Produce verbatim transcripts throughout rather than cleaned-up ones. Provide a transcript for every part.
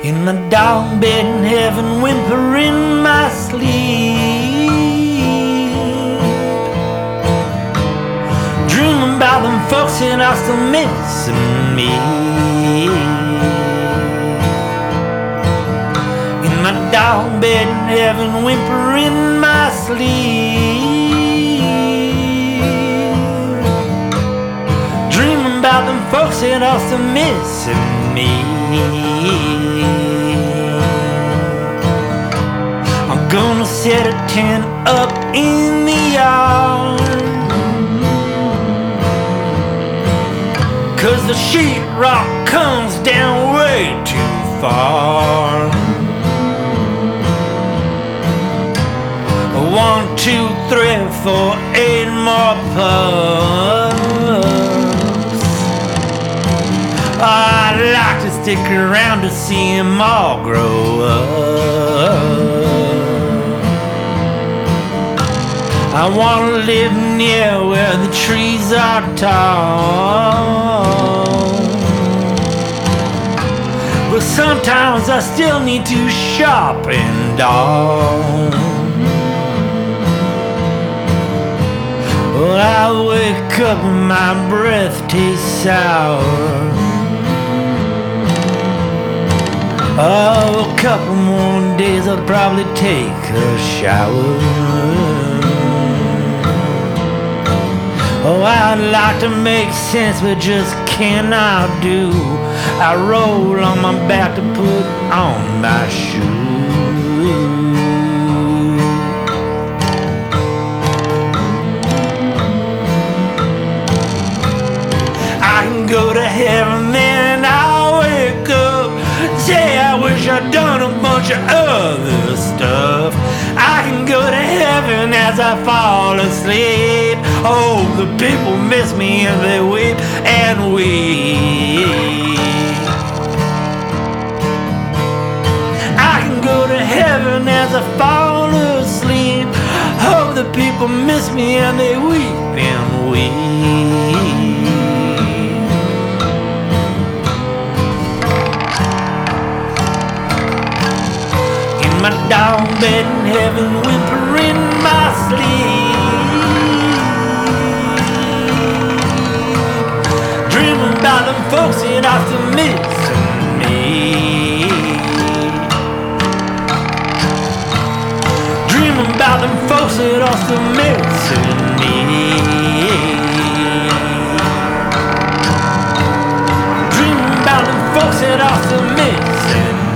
In my dog bed in heaven, whimper in my sleep, dreaming about them folks that are still missing me. In my dog bed in heaven, whimper in my sleep, dreaming about them folks that are still missing me. I'm gonna set a tent up in the yard, 'cause the sheetrock comes down way too far. One, two, three, four, eight more pups. I'd like to stick around to see them all grow up. I wanna live near where the trees are tall, but sometimes I still need to shop and doll. Well, I wake up and my breath tastes sour. Oh, a couple more days I'll probably take a shower. Oh, I'd like to make sense, but just cannot do. I roll on my back to put on my shoes. I can go to heaven, then I'll wake up, say I wish I'd done a bunch of other stuff. I can go to heaven as I fall asleep. Oh, the people miss me and they weep and weep. I can go to heaven as I fall asleep. Oh, the people miss me and they weep and weep. My dog bed in heaven, whimper in my sleep, dreaming about them folks that are still missing me. Dreaming about them folks that are still missing me. Dreaming about them folks that are still missing me.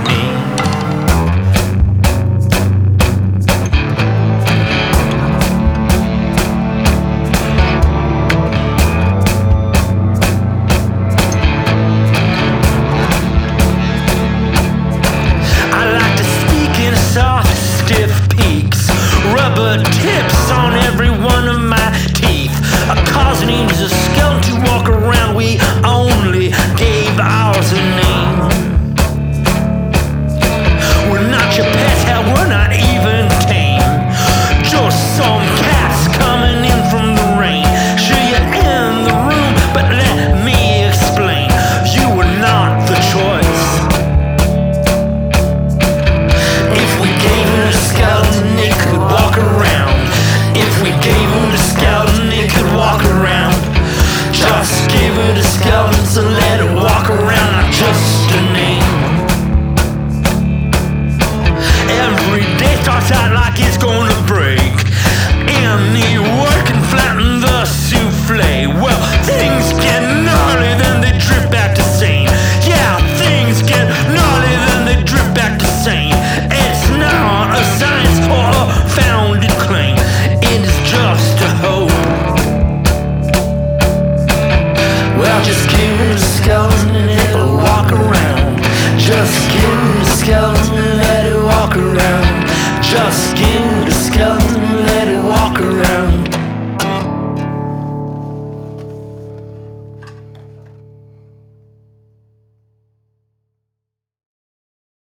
Tips on every one of my teeth. A cause needs a skeleton to walk around. We only gave ours a name. We're not your pets, hell, we're not even tame. Just some cats coming in from the rain. Sure, you're in the room, but let me explain. You were not the choice. If we gave them a skeleton, they could walk around. If we gave him the skeleton, it could walk around. Just give it a skeleton, so let